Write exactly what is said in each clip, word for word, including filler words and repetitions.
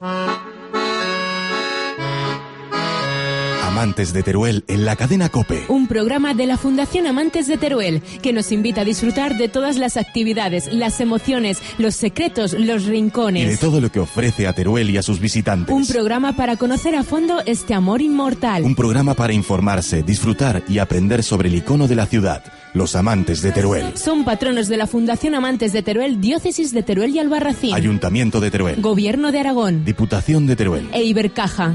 Amantes de Teruel en la cadena COPE. Un programa de la Fundación Amantes de Teruel que nos invita a disfrutar de todas las actividades, las emociones, los secretos, los rincones. Y de todo lo que ofrece a Teruel y a sus visitantes. Un programa para conocer a fondo este amor inmortal. Un programa para informarse, disfrutar y aprender sobre el icono de la ciudad, los Amantes de Teruel. Son patronos de la Fundación Amantes de Teruel, Diócesis de Teruel y Albarracín. Ayuntamiento de Teruel. Gobierno de Aragón. Diputación de Teruel. E Ibercaja.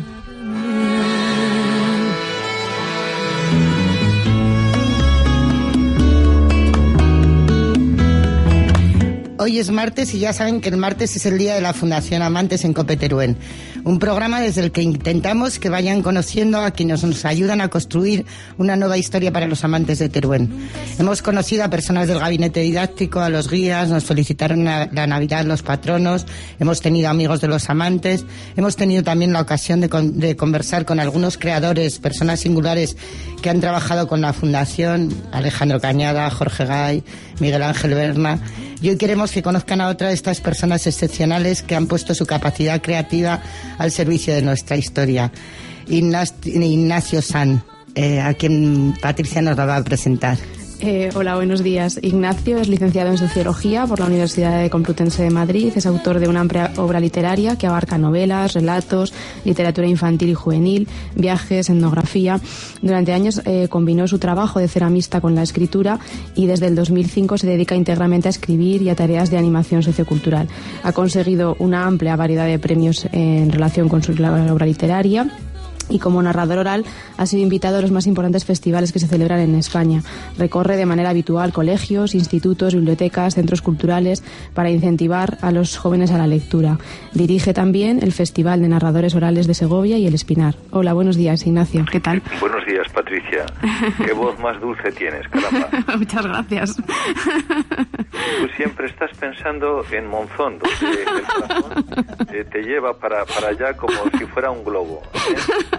Hoy es martes y ya saben que el martes es el día de la Fundación Amantes en COPE Teruel. Un programa desde el que intentamos que vayan conociendo a quienes nos ayudan a construir una nueva historia para los amantes de Teruel. Hemos conocido a personas del gabinete didáctico, a los guías, nos felicitaron la, la Navidad los patronos, hemos tenido amigos de los amantes, hemos tenido también la ocasión de, con, de conversar con algunos creadores, personas singulares que han trabajado con la Fundación, Alejandro Cañada, Jorge Gay, Miguel Ángel Berna. Y hoy queremos que conozcan a otra de estas personas excepcionales que han puesto su capacidad creativa al servicio de nuestra historia. Ignacio San, eh, a quien Patricia nos la va a presentar. Eh, hola, buenos días. Ignacio es licenciado en Sociología por la Universidad Complutense de Madrid. Es autor de una amplia obra literaria que abarca novelas, relatos, literatura infantil y juvenil, viajes, etnografía. Durante años eh, combinó su trabajo de ceramista con la escritura y desde el dos mil cinco se dedica íntegramente a escribir y a tareas de animación sociocultural. Ha conseguido una amplia variedad de premios en relación con su obra literaria. Y como narrador oral ha sido invitado a los más importantes festivales que se celebran en España. Recorre de manera habitual colegios, institutos, bibliotecas, centros culturales para incentivar a los jóvenes a la lectura. Dirige también el Festival de Narradores Orales de Segovia y El Espinar. Hola, buenos días, Ignacio. ¿Qué tal? Buenos días, Patricia. Qué voz más dulce tienes, caramba. Muchas gracias. Tú siempre estás pensando en Monzón, donde el corazón eh, te lleva para, para allá como si fuera un globo, ¿eh?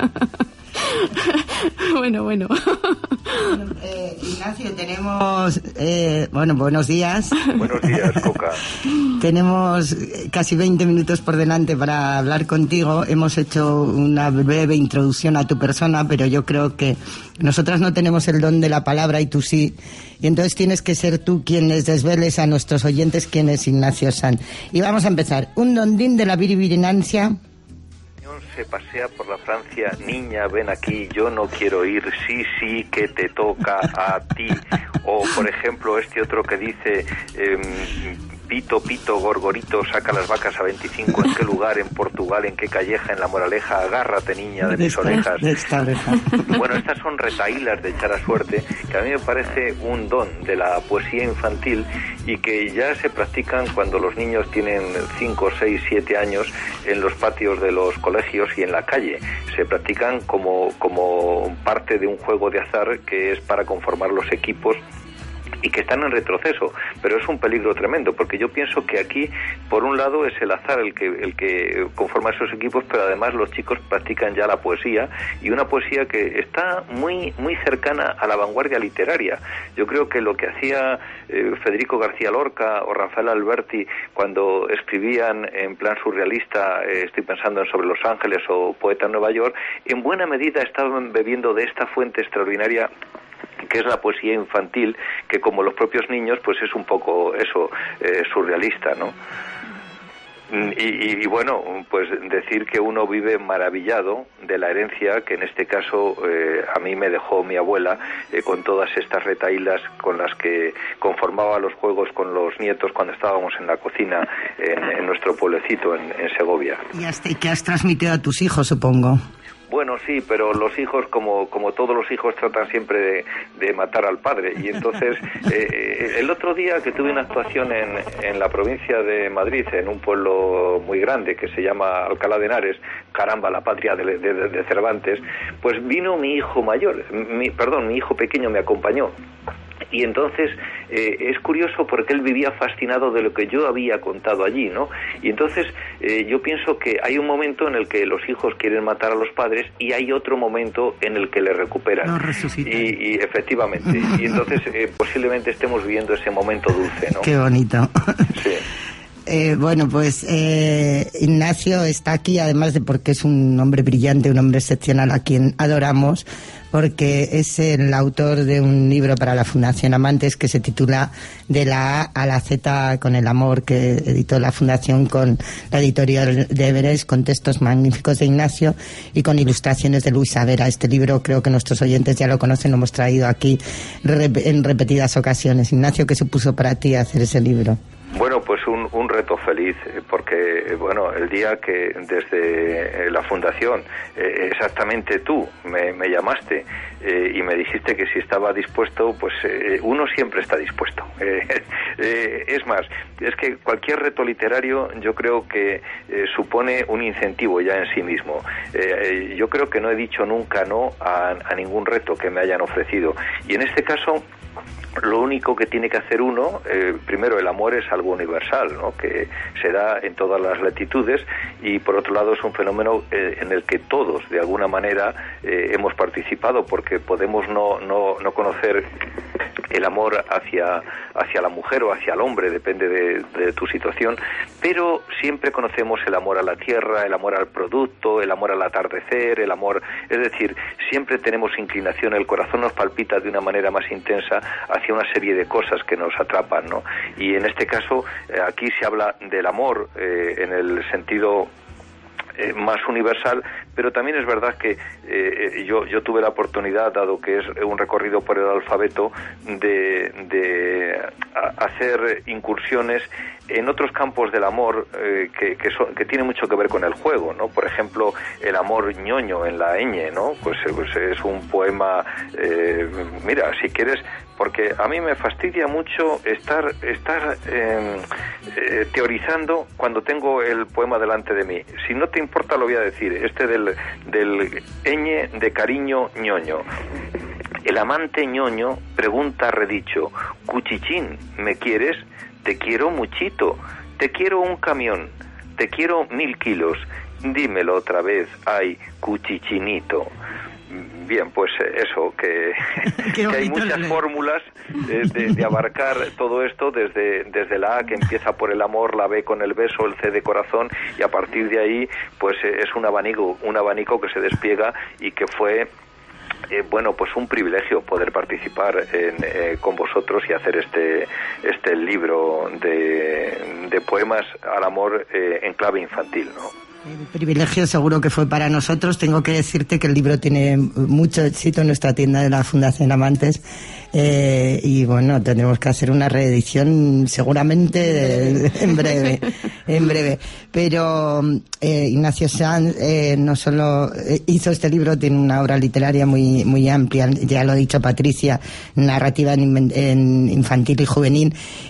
Bueno, bueno. Bueno, eh, Ignacio, tenemos... Eh, bueno, buenos días. Buenos días, Coca. Tenemos casi veinte minutos por delante para hablar contigo. Hemos hecho una breve introducción a tu persona, pero yo creo que nosotras no tenemos el don de la palabra y tú sí. Y entonces tienes que ser tú quien les desveles a nuestros oyentes quién es Ignacio San. Y vamos a empezar. Un dondín de la biribirinancia. Se pasea por la Francia, niña, ven aquí, yo no quiero ir, sí, sí, que te toca a ti. O, por ejemplo, este otro que dice... Eh, Pito, pito, gorgorito, saca las vacas a veinticinco. ¿En qué lugar? ¿En Portugal? ¿En qué calleja? ¿En La Moraleja? Agárrate, niña, de, de mis esta, orejas. De esta oreja. Bueno, estas son retahílas de echar a suerte, que a mí me parece un don de la poesía infantil y que ya se practican cuando los niños tienen cinco, seis, siete años en los patios de los colegios y en la calle. Se practican como, como parte de un juego de azar que es para conformar los equipos y que están en retroceso, pero es un peligro tremendo, porque yo pienso que aquí, por un lado, es el azar el que el que conforma esos equipos, pero además los chicos practican ya la poesía, y una poesía que está muy muy cercana a la vanguardia literaria. Yo creo que lo que hacía eh, Federico García Lorca o Rafael Alberti cuando escribían en plan surrealista, eh, estoy pensando en Sobre los Ángeles o Poeta en Nueva York, en buena medida estaban bebiendo de esta fuente extraordinaria que es la poesía infantil, que como los propios niños, pues es un poco eso, eh, surrealista, ¿no? Y, y, y bueno, pues decir que uno vive maravillado de la herencia que en este caso eh, a mí me dejó mi abuela, eh, con todas estas retahílas con las que conformaba los juegos con los nietos cuando estábamos en la cocina en, en nuestro pueblecito en, en Segovia. Y hasta que has transmitido a tus hijos, supongo. Bueno, sí, pero los hijos, como como todos los hijos, tratan siempre de, de matar al padre. Y entonces, eh, el otro día que tuve una actuación en, en la provincia de Madrid, en un pueblo muy grande que se llama Alcalá de Henares, caramba, la patria de, de, de Cervantes, pues vino mi hijo mayor, mi, perdón, mi hijo pequeño me acompañó. Y entonces eh, es curioso porque él vivía fascinado de lo que yo había contado allí, ¿no? Y entonces eh, yo pienso que hay un momento en el que los hijos quieren matar a los padres y hay otro momento en el que le recuperan. Lo resucitan. Y, y efectivamente. Y entonces eh, posiblemente estemos viviendo ese momento dulce, ¿no? Qué bonito. Sí. Eh, bueno, pues eh, Ignacio está aquí, además de porque es un hombre brillante, un hombre excepcional a quien adoramos, porque es el autor de un libro para la Fundación Amantes que se titula De la A a la Z con el amor, que editó la Fundación con la editorial de Everest, con textos magníficos de Ignacio y con ilustraciones de Luisa Vera. Este libro creo que nuestros oyentes ya lo conocen, lo hemos traído aquí en repetidas ocasiones. Ignacio, ¿qué supuso para ti hacer ese libro? Bueno, pues un, un reto feliz, porque, bueno, el día que desde la Fundación, eh, exactamente tú me, me llamaste eh, y me dijiste que si estaba dispuesto, pues eh, uno siempre está dispuesto. Eh, eh, es más, es que cualquier reto literario yo creo que eh, supone un incentivo ya en sí mismo. Eh, yo creo que no he dicho nunca no a, a ningún reto que me hayan ofrecido. Y en este caso, lo único que tiene que hacer uno, eh, primero, el amor es algo universal, ¿no?, que se da en todas las latitudes, y por otro lado es un fenómeno eh, en el que todos de alguna manera eh, hemos participado, porque podemos no, no, no conocer el amor hacia, hacia la mujer o hacia el hombre, depende de, de tu situación, pero siempre conocemos el amor a la tierra, el amor al producto, el amor al atardecer, el amor, es decir, siempre tenemos inclinación, el corazón nos palpita de una manera más intensa hacia una serie de cosas que nos atrapan, ¿no? Y en este caso, eh, aquí se habla del amor eh, en el sentido eh, más universal, pero también es verdad que eh, yo, yo tuve la oportunidad, dado que es un recorrido por el alfabeto, de, de hacer incursiones en otros campos del amor eh, que, que, son, que tiene mucho que ver con el juego, ¿no? Por ejemplo, el amor ñoño en la ñ, ¿no? Pues, pues es un poema, eh, mira, si quieres, porque a mí me fastidia mucho estar estar eh, eh, teorizando cuando tengo el poema delante de mí. Si no te importa, lo voy a decir, este del, del ñ de cariño ñoño. El amante ñoño pregunta redicho: cuchichín, ¿me quieres? Te quiero muchito, te quiero un camión, te quiero mil kilos, dímelo otra vez, ay, cuchichinito. Bien, pues eso, que, que hay muchas fórmulas eh, de, de abarcar todo esto, desde, desde la A, que empieza por el amor, la B con el beso, el C de corazón, y a partir de ahí, pues eh, es un abanico, un abanico que se despliega y que fue... Eh, bueno, pues un privilegio poder participar en, eh, con vosotros y hacer este este libro de, de poemas al amor eh, en clave infantil, ¿no? El privilegio seguro que fue para nosotros. Tengo que decirte que el libro tiene mucho éxito en nuestra tienda de la Fundación Amantes, eh, y bueno, tendremos que hacer una reedición seguramente en breve, en breve. Pero eh, Ignacio Sanz eh, no solo hizo este libro, tiene una obra literaria muy muy amplia, ya lo ha dicho Patricia, narrativa en, en infantil y juvenil,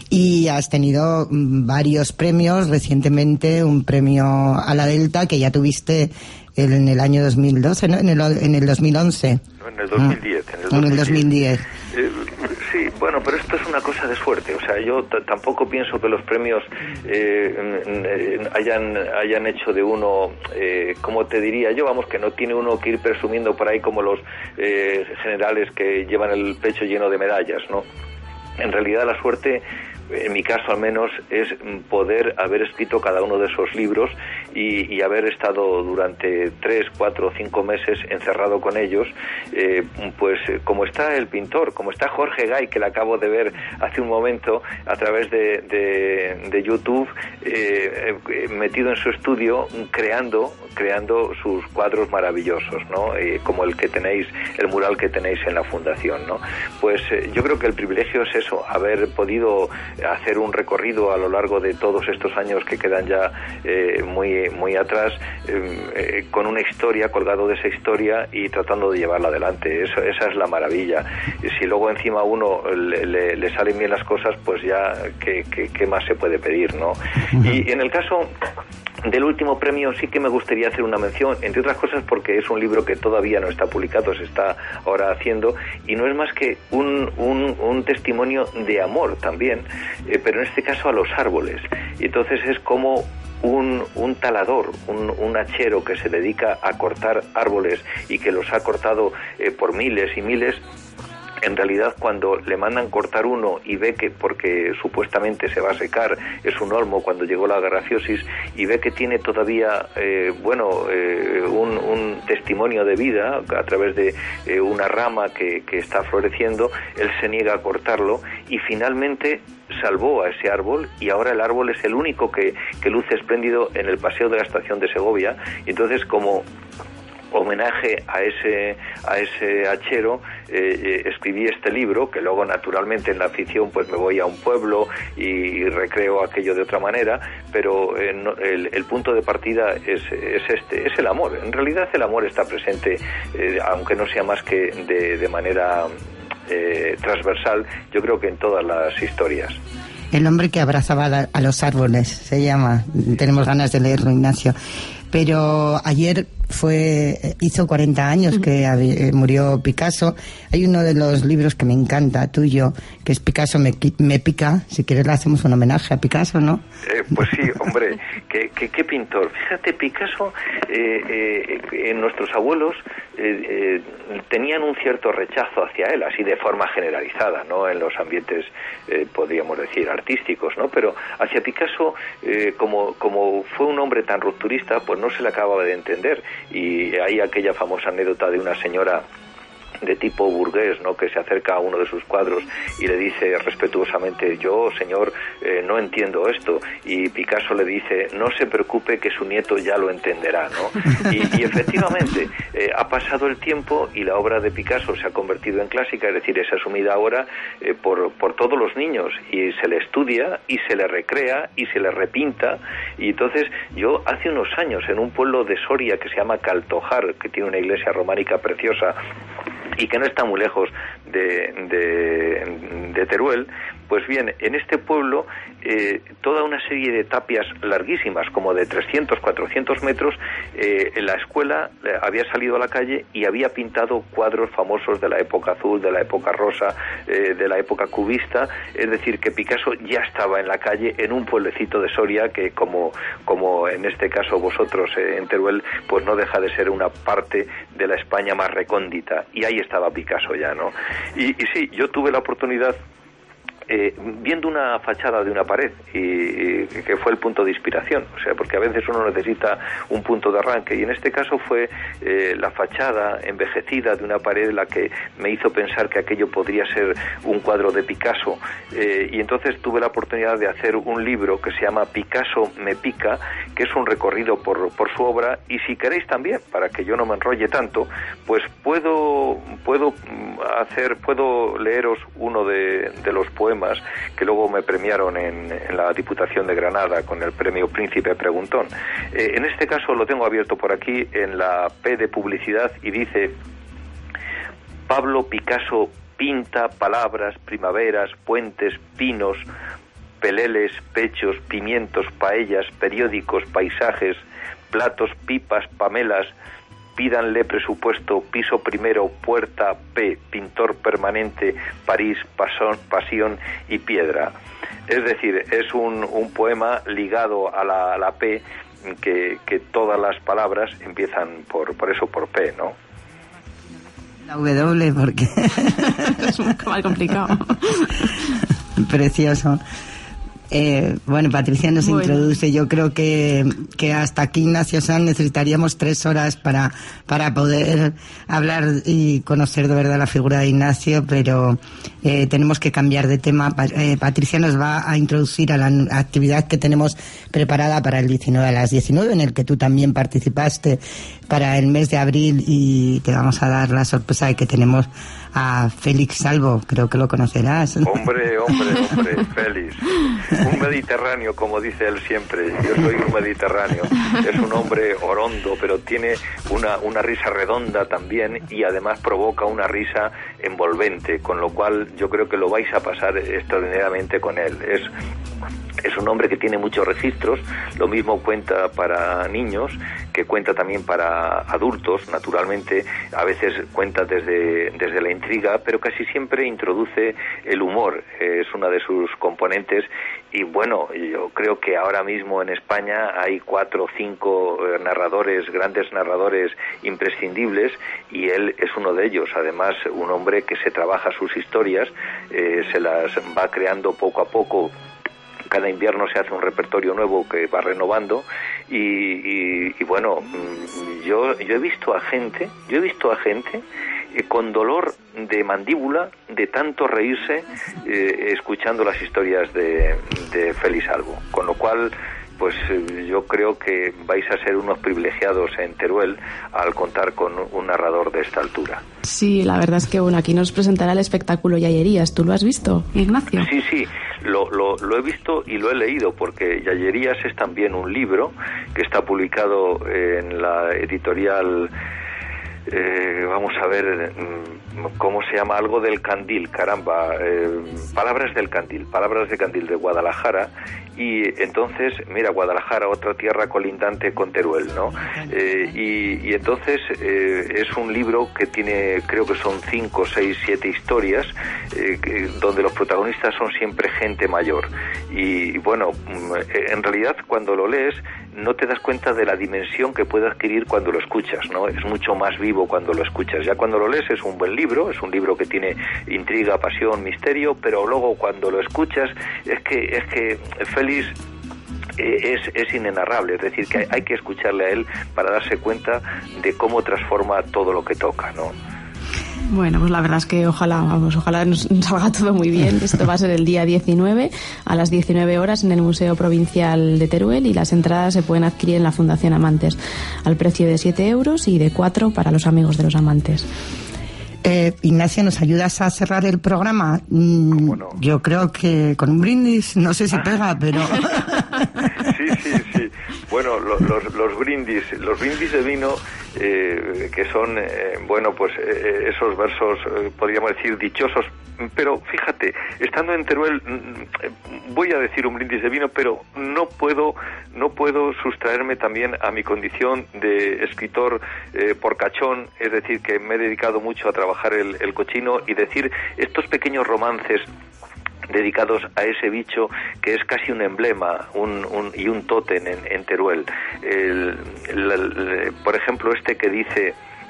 y has tenido varios premios, recientemente un premio a la Delta, que ya tuviste en el año dos mil doce, ¿no? En el, en el dos mil once. No, en el dos mil diez. En el dos mil diez. En el dos mil diez. Eh, sí, bueno, pero esto es una cosa de suerte. O sea, yo t- tampoco pienso que los premios eh, eh, hayan hayan hecho de uno, eh, como te diría yo, vamos, que no tiene uno que ir presumiendo por ahí como los eh, generales que llevan el pecho lleno de medallas, ¿no? En realidad la suerte, en mi caso al menos, es poder haber escrito cada uno de esos libros y, y haber estado durante tres, cuatro o cinco meses encerrado con ellos, eh, pues como está el pintor, como está Jorge Gay, que le acabo de ver hace un momento a través de, de, de YouTube, eh, eh, metido en su estudio creando creando sus cuadros maravillosos, ¿no? Eh, como el que tenéis, el mural que tenéis en la fundación, ¿no? Pues eh, yo creo que el privilegio es eso, haber podido hacer un recorrido a lo largo de todos estos años que quedan ya eh, muy muy atrás, eh, eh, con una historia, colgado de esa historia y tratando de llevarla adelante. Eso, esa es la maravilla. Y si luego encima a uno le, le, le salen bien las cosas, pues ya ¿qué, qué, qué más se puede pedir, ¿no? Y en el caso del último premio sí que me gustaría hacer una mención, entre otras cosas porque es un libro que todavía no está publicado, se está ahora haciendo, y no es más que un, un, un testimonio de amor también, eh, pero en este caso a los árboles. Y entonces es como un, un talador, un, un hachero que se dedica a cortar árboles y que los ha cortado eh, por miles y miles, en realidad cuando le mandan cortar uno y ve que, porque supuestamente se va a secar, es un olmo cuando llegó la grafiosis, y ve que tiene todavía eh, bueno eh, un, un testimonio de vida a través de eh, una rama que, que está floreciendo, él se niega a cortarlo y finalmente salvó a ese árbol, y ahora el árbol es el único que, que luce espléndido en el paseo de la estación de Segovia. Y entonces, como homenaje a ese a ese hachero, eh, eh, escribí este libro, que luego naturalmente en la ficción pues me voy a un pueblo y, y recreo aquello de otra manera, pero eh, no, el, el punto de partida es, es este, es el amor. En realidad el amor está presente, eh, aunque no sea más que de, de manera eh, transversal, yo creo que en todas las historias. El hombre que abrazaba a los árboles, se llama. Tenemos ganas de leerlo, Ignacio. Pero ayer fue hizo cuarenta años que murió Picasso. Hay uno de los libros que me encanta, tuyo, que es Picasso me, me pica. Si quieres le hacemos un homenaje a Picasso, ¿no? Eh, pues sí, hombre, qué, qué, qué pintor. Fíjate, Picasso, eh, eh, eh, nuestros abuelos eh, eh, tenían un cierto rechazo hacia él, así de forma generalizada, ¿no? En los ambientes, eh, podríamos decir, artísticos, ¿no? Pero hacia Picasso, eh, como, como fue un hombre tan rupturista, pues no se le acababa de entender. Y hay aquella famosa anécdota de una señora de tipo burgués, ¿no?, que se acerca a uno de sus cuadros y le dice respetuosamente: yo, señor, eh, no entiendo esto. Y Picasso le dice: no se preocupe, que su nieto ya lo entenderá, ¿no? Y, y efectivamente eh, ha pasado el tiempo y la obra de Picasso se ha convertido en clásica, es decir, es asumida ahora eh, por, por todos los niños, y se le estudia y se le recrea y se le repinta. Y entonces yo hace unos años, en un pueblo de Soria que se llama Caltojar, que tiene una iglesia románica preciosa y que no está muy lejos de, de, de Teruel, pues bien, en este pueblo eh, toda una serie de tapias larguísimas, como de trescientos, cuatrocientos metros, eh, en la escuela eh, había salido a la calle y había pintado cuadros famosos de la época azul, de la época rosa, eh, de la época cubista. Es decir, que Picasso ya estaba en la calle, en un pueblecito de Soria, que como, como en este caso vosotros eh, en Teruel, pues no deja de ser una parte de la España más recóndita, y ahí estaba Picasso ya, ¿no? Y, y sí, yo tuve la oportunidad, Eh, viendo una fachada de una pared, y, y que fue el punto de inspiración, o sea, porque a veces uno necesita un punto de arranque, y en este caso fue eh, la fachada envejecida de una pared la que me hizo pensar que aquello podría ser un cuadro de Picasso, eh, y entonces tuve la oportunidad de hacer un libro que se llama Picasso me pica, que es un recorrido por, por su obra. Y si queréis también, para que yo no me enrolle tanto, pues puedo puedo hacer puedo leeros uno de, de los poemas que luego me premiaron en, en la Diputación de Granada con el premio Príncipe Preguntón. Eh, en este caso lo tengo abierto por aquí en la P de publicidad, y dice: Pablo Picasso pinta palabras, primaveras, puentes, pinos, peleles, pechos, pimientos, paellas, periódicos, paisajes, platos, pipas, pamelas. Pídanle presupuesto, piso primero, puerta P, pintor permanente, París, pasón, pasión y piedra. Es decir, es un, un poema ligado a la, a la P, que, que todas las palabras empiezan por, por eso, por P, ¿no? La W, porque es muy mal complicado. Precioso. Eh, bueno, Patricia nos bueno. introduce. Yo creo que, que hasta aquí, Ignacio Sanz, necesitaríamos tres horas para, para poder hablar y conocer de verdad la figura de Ignacio, pero eh, tenemos que cambiar de tema. Eh, Patricia nos va a introducir a la actividad que tenemos preparada para el diecinueve a las diecinueve, en el que tú también participaste para el mes de abril, y te vamos a dar la sorpresa de que tenemos a Félix Salvo, creo que lo conocerás. Hombre, hombre, hombre, Félix. Un mediterráneo, como dice él siempre. Yo soy un mediterráneo. Es un hombre orondo, pero tiene una, una risa redonda también, y además provoca una risa envolvente, con lo cual yo creo que lo vais a pasar extraordinariamente con él. Es Es un hombre que tiene muchos registros, lo mismo cuenta para niños, que cuenta también para adultos, naturalmente, a veces cuenta desde, desde la intriga, pero casi siempre introduce el humor, es una de sus componentes, y bueno, yo creo que ahora mismo en España hay cuatro o cinco narradores, grandes narradores imprescindibles, y él es uno de ellos, además un hombre que se trabaja sus historias, eh, se las va creando poco a poco. Cada invierno se hace un repertorio nuevo que va renovando y, y, y bueno, yo yo he visto a gente, yo he visto a gente eh, con dolor de mandíbula de tanto reírse eh, escuchando las historias de, de Félix Albo, con lo cual pues yo creo que vais a ser unos privilegiados en Teruel al contar con un narrador de esta altura. Sí, la verdad es que bueno, aquí nos presentará el espectáculo Yallerías. ¿Tú lo has visto, Ignacio? Sí, sí, lo, lo, lo he visto y lo he leído, porque Yallerías es también un libro que está publicado en la editorial... Eh, vamos a ver cómo se llama, algo del Candil, caramba, eh, Palabras del Candil, Palabras de Candil de Guadalajara, y entonces, mira, Guadalajara, otra tierra colindante con Teruel, ¿no? Eh, y, y entonces eh, es un libro que tiene, creo que son cinco, seis, siete historias, eh, que, donde los protagonistas son siempre gente mayor, y, y bueno, en realidad cuando lo lees no te das cuenta de la dimensión que puede adquirir cuando lo escuchas, ¿no? Es mucho más vivo cuando lo escuchas. Ya cuando lo lees es un buen libro, es un libro que tiene intriga, pasión, misterio, pero luego cuando lo escuchas es que es que Félix es, es inenarrable, es decir, que hay, hay que escucharle a él para darse cuenta de cómo transforma todo lo que toca, ¿no? Bueno, pues la verdad es que ojalá, vamos, ojalá nos salga todo muy bien. Esto va a ser el día diecinueve a las diecinueve horas en el Museo Provincial de Teruel, y las entradas se pueden adquirir en la Fundación Amantes al precio de siete euros y de cuatro para los amigos de los amantes. Eh, Ignacio, ¿nos ayudas a cerrar el programa? Mm, no? Yo creo que con un brindis, no sé si pega, pero... Sí, sí, sí. Bueno, lo, los, los brindis, los brindis de vino, eh, que son, eh, bueno, pues eh, esos versos, eh, podríamos decir, dichosos. Pero fíjate, estando en Teruel, voy a decir un brindis de vino, pero no puedo, no puedo sustraerme también a mi condición de escritor eh, porcachón, es decir, que me he dedicado mucho a trabajar el, el cochino, y decir estos pequeños romances dedicados a ese bicho que es casi un emblema un, un, y un tótem en, en Teruel. El, el, el, por ejemplo, este que dice: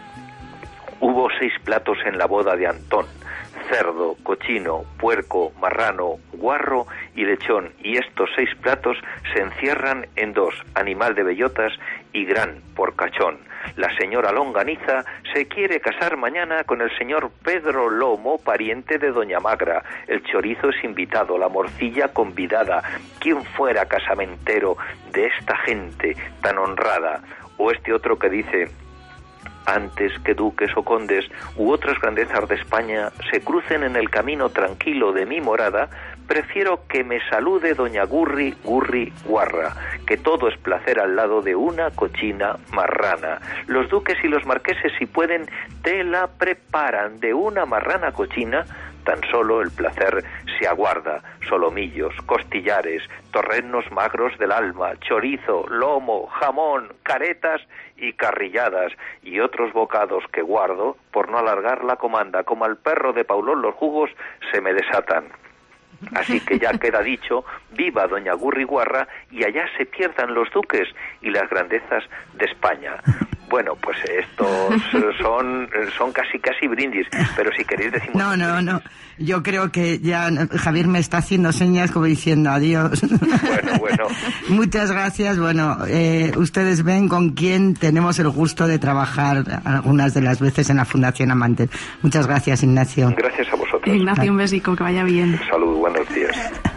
hubo seis platos en la boda de Antón: cerdo, cochino, puerco, marrano, guarro y lechón, y estos seis platos se encierran en dos: animal de bellotas y gran porcachón. La señora Longaniza se quiere casar mañana con el señor Pedro Lomo, pariente de doña Magra. El chorizo es invitado, la morcilla convidada. ¿Quién fuera casamentero de esta gente tan honrada? O este otro que dice: antes que duques o condes u otras grandezas de España se crucen en el camino tranquilo de mi morada, prefiero que me salude doña Gurri, Gurri, Guarra, que todo es placer al lado de una cochina marrana. Los duques y los marqueses, si pueden, te la preparan de una marrana cochina. Tan solo el placer se aguarda: solomillos, costillares, torrenos magros del alma, chorizo, lomo, jamón, caretas y carrilladas, y otros bocados que guardo por no alargar la comanda. Como al perro de Paulón los jugos se me desatan. Así que ya queda dicho: viva doña Gurri Guarra, y allá se pierdan los duques y las grandezas de España. Bueno, pues estos son son casi casi brindis, pero si queréis decimos... No, no, no. Yo creo que ya Javier me está haciendo señas como diciendo adiós. Bueno, bueno. Muchas gracias. Bueno, eh, ustedes ven con quién tenemos el gusto de trabajar algunas de las veces en la Fundación Amantes. Muchas gracias, Ignacio. Gracias a vosotros. Ignacio, un besico, que vaya bien. Salud, buenos días.